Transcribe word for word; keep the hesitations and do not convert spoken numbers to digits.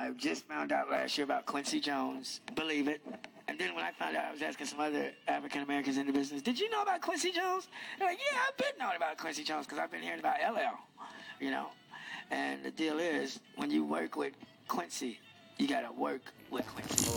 I just found out last year about Quincy Jones. Believe it. And then when I found out, I was asking some other African Americans in the business, did you know about Quincy Jones? They're like, yeah, I've been knowing about Quincy Jones because I've been hearing about L L, you know. And the deal is, when you work with Quincy, you got to work with Quincy.